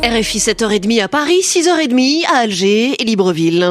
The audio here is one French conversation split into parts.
RFI 7h30 à Paris, 6h30 à Alger et Libreville.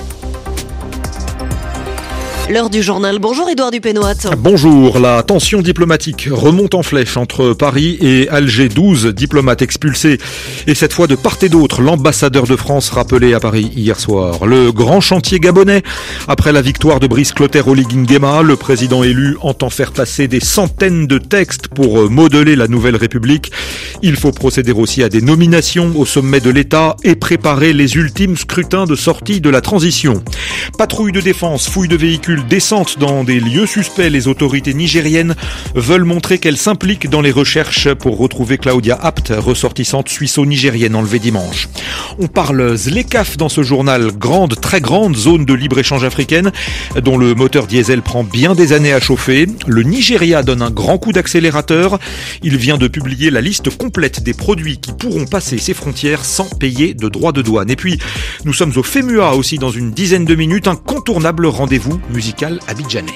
L'heure du journal. Bonjour Édouard Dupénoat. Bonjour. La tension diplomatique remonte en flèche entre Paris et Alger. 12 diplomates expulsés. Et cette fois de part et d'autre, l'ambassadeur de France rappelé à Paris hier soir. Le grand chantier gabonais. Après la victoire de Brice Clotaire Oligui Nguema, le président élu entend faire passer des centaines de textes pour modeler la nouvelle République. Il faut procéder aussi à des nominations au sommet de l'État et préparer les ultimes scrutins de sortie de la transition. Patrouille de défense, fouille de véhicules, descente dans des lieux suspects. Les autorités nigériennes veulent montrer qu'elles s'impliquent dans les recherches pour retrouver Claudia Apt, ressortissante suisseau-nigérienne enlevée dimanche. On parle ZLECAf dans ce journal, très grande zone de libre-échange africaine dont le moteur diesel prend bien des années à chauffer. Le Nigeria donne un grand coup d'accélérateur. Il vient de publier la liste complète des produits qui pourront passer ses frontières sans payer de droits de douane. Et puis, nous sommes au FEMUA aussi dans une dizaine de minutes, incontournable rendez-vous musical abidjanais.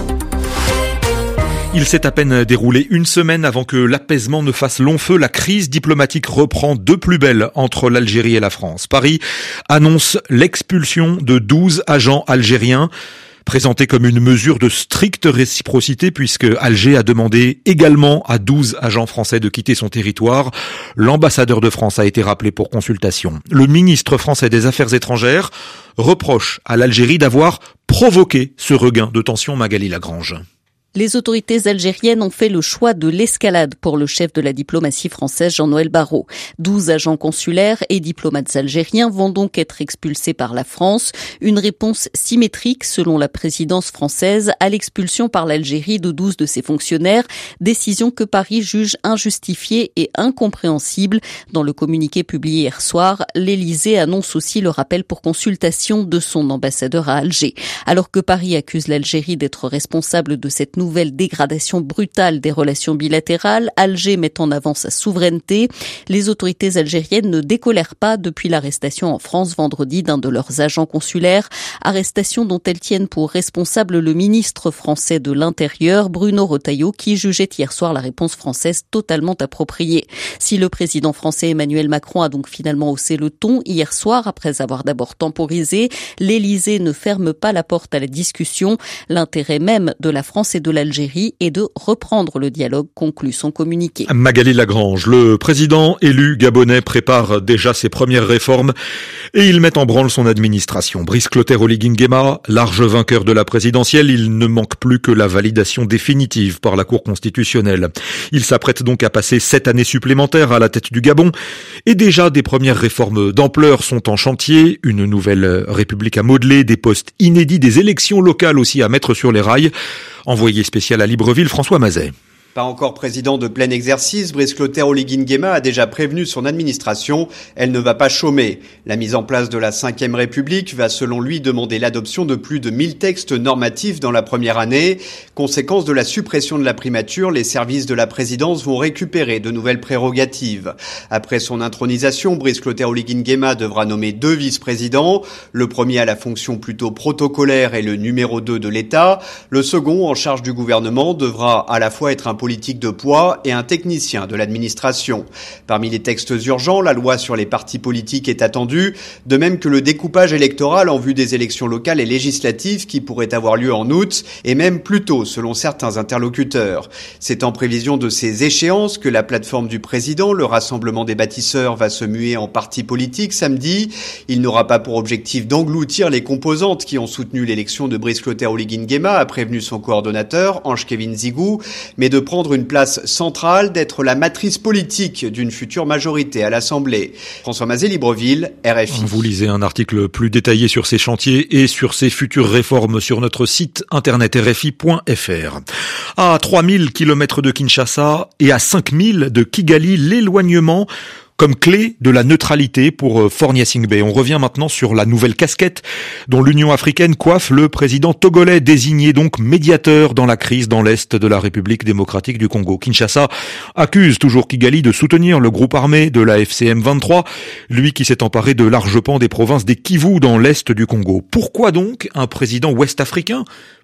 Il s'est à peine déroulé une semaine avant que l'apaisement ne fasse long feu. La crise diplomatique reprend de plus belle entre l'Algérie et la France. Paris annonce l'expulsion de 12 agents algériens, présenté comme une mesure de stricte réciprocité puisque Alger a demandé également à 12 agents français de quitter son territoire. L'ambassadeur de France a été rappelé pour consultation. Le ministre français des Affaires étrangères reproche à l'Algérie d'avoir provoqué ce regain de tension. Magali Lagrange. Les autorités algériennes ont fait le choix de l'escalade pour le chef de la diplomatie française Jean-Noël Barrot. 12 agents consulaires et diplomates algériens vont donc être expulsés par la France. Une réponse symétrique, selon la présidence française, à l'expulsion par l'Algérie de 12 de ses fonctionnaires. Décision que Paris juge injustifiée et incompréhensible. Dans le communiqué publié hier soir, l'Élysée annonce aussi le rappel pour consultation de son ambassadeur à Alger. Alors que Paris accuse l'Algérie d'être responsable de cette nouvelle dégradation brutale des relations bilatérales, Alger met en avant sa souveraineté. Les autorités algériennes ne décolèrent pas depuis l'arrestation en France vendredi d'un de leurs agents consulaires. Arrestation dont elles tiennent pour responsable le ministre français de l'Intérieur, Bruno Retailleau, qui jugeait hier soir la réponse française totalement appropriée. Si le président français Emmanuel Macron a donc finalement haussé le ton hier soir, après avoir d'abord temporisé, l'Élysée ne ferme pas la porte à la discussion. L'intérêt même de la France et de l'Algérie est de reprendre le dialogue, conclut son communiqué. Magali Lagrange, le président élu gabonais prépare déjà ses premières réformes et il met en branle son administration. Brice Clotaire Oligui Nguema, large vainqueur de la présidentielle, il ne manque plus que la validation définitive par la Cour constitutionnelle. Il s'apprête donc à passer 7 années supplémentaires à la tête du Gabon et déjà des premières réformes d'ampleur sont en chantier. Une nouvelle république à modeler, des postes inédits, des élections locales aussi à mettre sur les rails. Envoyé spécial à Libreville, François Mazet. Pas encore président de plein exercice, Brice Clotaire Oligui Nguema a déjà prévenu son administration, elle ne va pas chômer. La mise en place de la 5e République va selon lui demander l'adoption de plus de 1000 textes normatifs dans la première année. Conséquence de la suppression de la primature, les services de la présidence vont récupérer de nouvelles prérogatives. Après son intronisation, Brice Clotaire Oligui Nguema devra nommer 2 vice-présidents. Le premier à la fonction plutôt protocolaire est le numéro 2 de l'État. Le second, en charge du gouvernement, devra à la fois être un politique de poids et un technicien de l'administration. Parmi les textes urgents, la loi sur les partis politiques est attendue, de même que le découpage électoral en vue des élections locales et législatives qui pourraient avoir lieu en août et même plus tôt selon certains interlocuteurs. C'est en prévision de ces échéances que la plateforme du président, le Rassemblement des bâtisseurs, va se muer en parti politique samedi. Il n'aura pas pour objectif d'engloutir les composantes qui ont soutenu l'élection de Brice Clotaire Oligui Nguema, a prévenu son coordonnateur, Ange-Kévin Zigou, mais de prendre une place centrale, d'être la matrice politique d'une future majorité à l'Assemblée. François Mazet, Libreville, RFI. Vous lisez un article plus détaillé sur ces chantiers et sur ces futures réformes sur notre site internet rfi.fr. À 3000 km de Kinshasa et à 5000 de Kigali, l'éloignement comme clé de la neutralité pour Faure Gnassingbé. On revient maintenant sur la nouvelle casquette dont l'Union africaine coiffe le président togolais, désigné donc médiateur dans la crise dans l'est de la République démocratique du Congo. Kinshasa accuse toujours Kigali de soutenir le groupe armé de la FCM 23, lui qui s'est emparé de larges pans des provinces des Kivu dans l'est du Congo. Pourquoi donc un président ouest-africain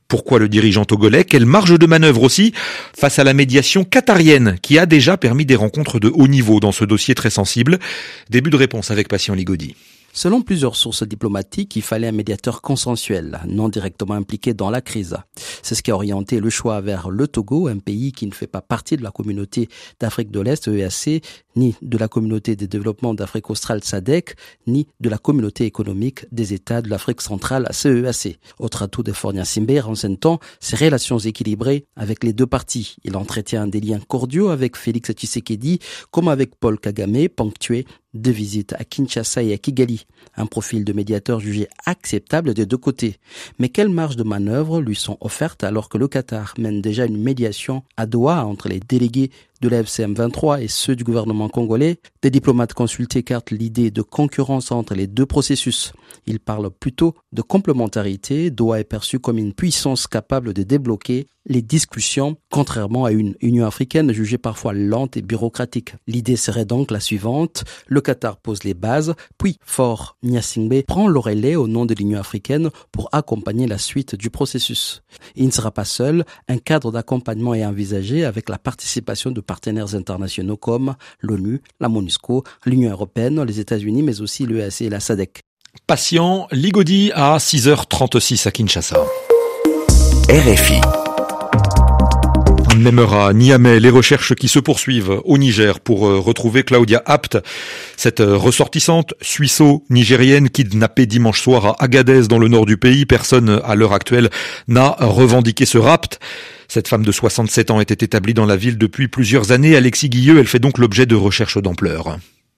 Pourquoi le dirigeant togolais? Quelle marge de manœuvre aussi face à la médiation qatarienne qui a déjà permis des rencontres de haut niveau dans ce dossier très sensible? Début de réponse avec Patient Ligodi. Selon plusieurs sources diplomatiques, il fallait un médiateur consensuel, non directement impliqué dans la crise. C'est ce qui a orienté le choix vers le Togo, un pays qui ne fait pas partie de la communauté d'Afrique de l'Est, EAC, ni de la communauté de développement d'Afrique australe, SADC, ni de la communauté économique des États de l'Afrique centrale, CEAC. Autre atout de Faure-Gnassingbé, renseigne-t-on ses relations équilibrées avec les deux parties. Il entretient des liens cordiaux avec Félix Tshisekedi, comme avec Paul Kagame, ponctué de visites à Kinshasa et à Kigali. Un profil de médiateur jugé acceptable des deux côtés. Mais quelles marges de manœuvre lui sont offertes alors que le Qatar mène déjà une médiation à Doha entre les délégués de la FCM23 et ceux du gouvernement congolais? Des diplomates consultés écartent l'idée de concurrence entre les deux processus. Ils parlent plutôt de complémentarité. Doha est perçu comme une puissance capable de débloquer les discussions, contrairement à une Union africaine jugée parfois lente et bureaucratique. L'idée serait donc la suivante. Le Qatar pose les bases, puis Faure-Gnassingbé prend le relais au nom de l'Union africaine pour accompagner la suite du processus. Il ne sera pas seul. Un cadre d'accompagnement est envisagé avec la participation de partenaires internationaux comme l'ONU, la MONUSCO, l'Union européenne, les États-Unis, mais aussi l'EAC et la SADC. Patient Ligodi à 6h36 à Kinshasa. RFI. Même heure à Niamey, les recherches qui se poursuivent au Niger pour retrouver Claudia Apt, cette ressortissante suisseau-nigérienne kidnappée dimanche soir à Agadez dans le nord du pays. Personne à l'heure actuelle n'a revendiqué ce rapt. Cette femme de 67 ans était établie dans la ville depuis plusieurs années. Alexis Guilleux, elle fait donc l'objet de recherches d'ampleur.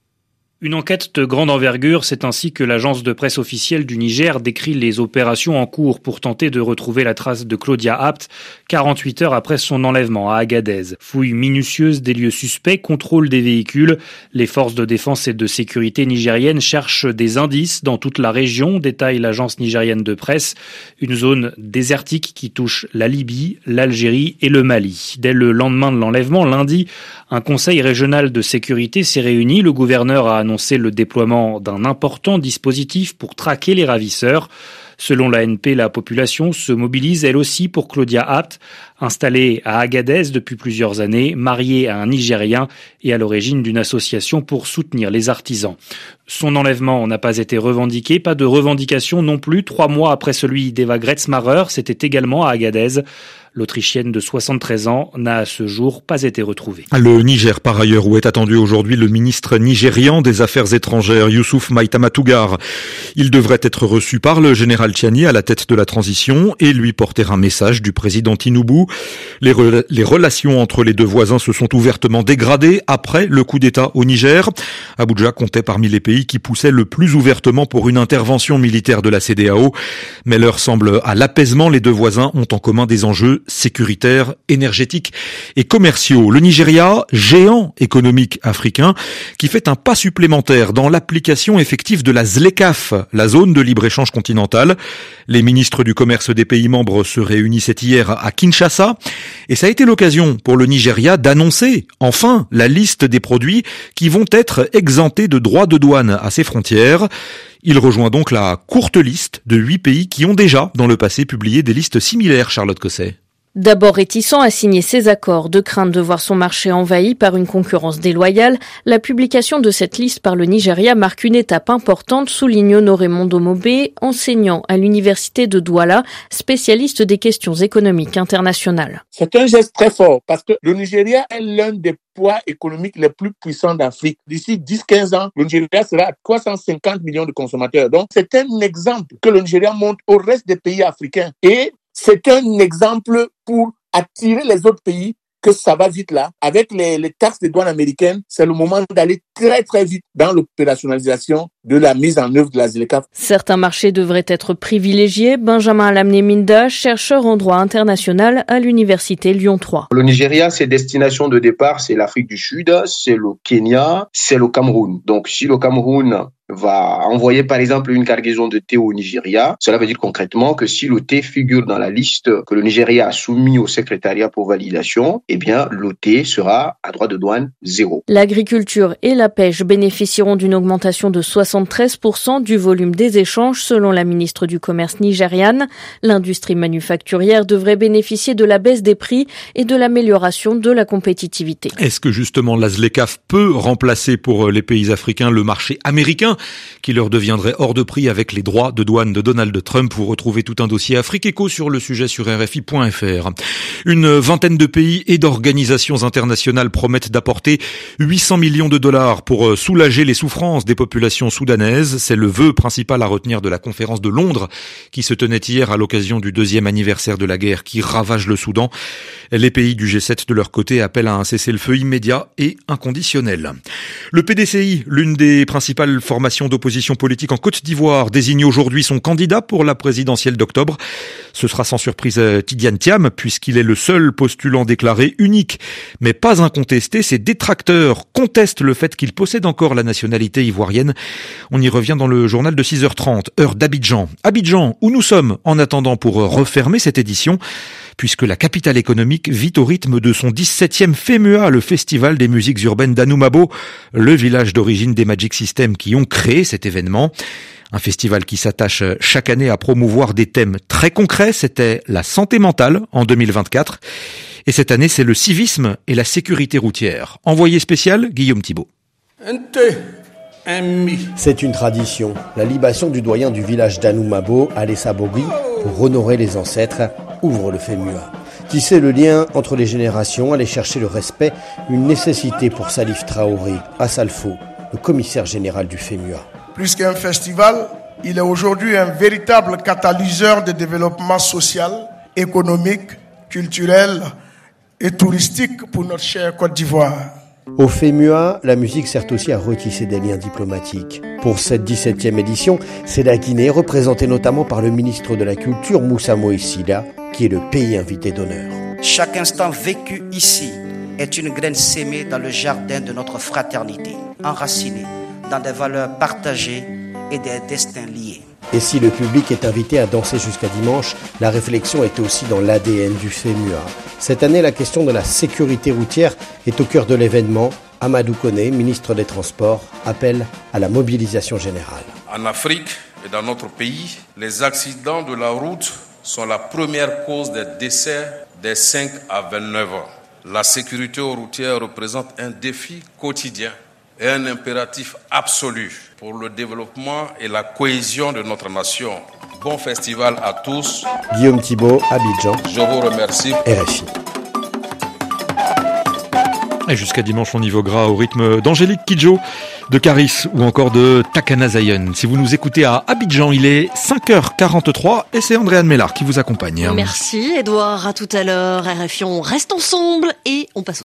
Une enquête de grande envergure, c'est ainsi que l'agence de presse officielle du Niger décrit les opérations en cours pour tenter de retrouver la trace de Claudia Apt 48 heures après son enlèvement à Agadez. Fouille minutieuse des lieux suspects, contrôle des véhicules. Les forces de défense et de sécurité nigériennes cherchent des indices dans toute la région, détaille l'agence nigérienne de presse. Une zone désertique qui touche la Libye, l'Algérie et le Mali. Dès le lendemain de l'enlèvement, lundi, un conseil régional de sécurité s'est réuni. Le gouverneur a annoncé le déploiement d'un important dispositif pour traquer les ravisseurs. Selon l'ANP, la population se mobilise elle aussi pour Claudia Apt, installée à Agadez depuis plusieurs années, mariée à un Nigérien et à l'origine d'une association pour soutenir les artisans. Son enlèvement n'a pas été revendiqué, pas de revendication non plus. 3 mois après celui d'Eva Gretzmacher, c'était également à Agadez. L'Autrichienne de 73 ans n'a à ce jour pas été retrouvée. Le Niger, par ailleurs, où est attendu aujourd'hui le ministre nigérian des Affaires étrangères, Youssouf Maïtama-Tougar. Il devrait être reçu par le général Tchiani à la tête de la transition et lui porter un message du président Tinubu. Les relations entre les deux voisins se sont ouvertement dégradées après le coup d'État au Niger. Abuja comptait parmi les pays qui poussaient le plus ouvertement pour une intervention militaire de la CEDEAO. Mais l'heure semble à l'apaisement. Les deux voisins ont en commun des enjeux sécuritaires, énergétiques et commerciaux. Le Nigeria, géant économique africain, qui fait un pas supplémentaire dans l'application effective de la ZLECAf, la zone de libre-échange continentale. Les ministres du commerce des pays membres se réunissaient hier à Kinshasa et ça a été l'occasion pour le Nigeria d'annoncer enfin la liste des produits qui vont être exemptés de droits de douane à ses frontières. Il rejoint donc la courte liste de 8 pays qui ont déjà, dans le passé, publié des listes similaires, Charlotte Cosset. D'abord réticent à signer ces accords, de crainte de voir son marché envahi par une concurrence déloyale, la publication de cette liste par le Nigeria marque une étape importante, souligne Honoré Mondomobé, enseignant à l'université de Douala, spécialiste des questions économiques internationales. C'est un geste très fort parce que le Nigeria est l'un des poids économiques les plus puissants d'Afrique. D'ici 10-15 ans, le Nigeria sera à 350 millions de consommateurs. Donc, c'est un exemple que le Nigeria montre au reste des pays africains. Et c'est un exemple pour attirer les autres pays que ça va vite là. Avec les taxes de douane américaines, c'est le moment d'aller très très vite dans l'opérationnalisation de la mise en œuvre de la ZLECAf. Certains marchés devraient être privilégiés. Benjamin Lamné-Minda, chercheur en droit international à l'université Lyon 3. Le Nigeria, ses destinations de départ, c'est l'Afrique du Sud, c'est le Kenya, c'est le Cameroun. Donc si le Cameroun va envoyer par exemple une cargaison de thé au Nigeria, cela veut dire concrètement que si le thé figure dans la liste que le Nigeria a soumis au secrétariat pour validation, eh bien le thé sera à droit de douane 0. L'agriculture et la pêche bénéficieront d'une augmentation de 60 73% du volume des échanges selon la ministre du Commerce nigériane. L'industrie manufacturière devrait bénéficier de la baisse des prix et de l'amélioration de la compétitivité. Est-ce que justement la ZLECAf peut remplacer pour les pays africains le marché américain qui leur deviendrait hors de prix avec les droits de douane de Donald Trump? Vous retrouvez tout un dossier Afrique Éco sur le sujet sur RFI.fr. Une vingtaine de pays et d'organisations internationales promettent d'apporter 800 millions de dollars pour soulager les souffrances des populations soudanaises. C'est le vœu principal à retenir de la conférence de Londres qui se tenait hier à l'occasion du 2e anniversaire de la guerre qui ravage le Soudan. Les pays du G7 de leur côté appellent à un cessez-le-feu immédiat et inconditionnel. Le PDCI, l'une des principales formations d'opposition politique en Côte d'Ivoire, désigne aujourd'hui son candidat pour la présidentielle d'octobre. Ce sera sans surprise Tidiane Thiam, puisqu'il est le seul postulant déclaré unique, mais pas incontesté. Ses détracteurs contestent le fait qu'il possède encore la nationalité ivoirienne. On y revient dans le journal de 6h30, heure d'Abidjan. Abidjan, où nous sommes en attendant pour refermer cette édition, puisque la capitale économique vit au rythme de son 17e FEMUA, le festival des musiques urbaines d'Anoumabo, le village d'origine des Magic System qui ont créé cet événement. Un festival qui s'attache chaque année à promouvoir des thèmes très concrets. C'était la santé mentale en 2024. Et cette année, c'est le civisme et la sécurité routière. Envoyé spécial, Guillaume Thibault. C'est une tradition, la libation du doyen du village d'Anoumabo, Alessa Bogui, pour honorer les ancêtres, ouvre le FEMUA. Tisser le lien entre les générations, aller chercher le respect, une nécessité pour Salif Traoré, à Salfo, le commissaire général du FEMUA. Plus qu'un festival, il est aujourd'hui un véritable catalyseur de développement social, économique, culturel et touristique pour notre chère Côte d'Ivoire. Au FEMUA, la musique sert aussi à retisser des liens diplomatiques. Pour cette 17e édition, c'est la Guinée, représentée notamment par le ministre de la Culture, Moussa Moïsila, qui est le pays invité d'honneur. Chaque instant vécu ici est une graine sémée dans le jardin de notre fraternité, enracinée dans des valeurs partagées et des destins liés. Et si le public est invité à danser jusqu'à dimanche, la réflexion est aussi dans l'ADN du FEMUA. Cette année, la question de la sécurité routière est au cœur de l'événement. Amadou Koné, ministre des Transports, appelle à la mobilisation générale. En Afrique et dans notre pays, les accidents de la route sont la première cause des décès des 5 à 29 ans. La sécurité routière représente un défi quotidien et un impératif absolu pour le développement et la cohésion de notre nation. Bon festival à tous. Guillaume Thibault, Abidjan. Je vous remercie. RFI. Et jusqu'à dimanche, on y voguera au rythme d'Angélique Kidjo, de Caris ou encore de Takana Zion. Si vous nous écoutez à Abidjan, il est 5h43 et c'est Andréane Mellard qui vous accompagne. Merci Edouard, à tout à l'heure. RFI, on reste ensemble et on passe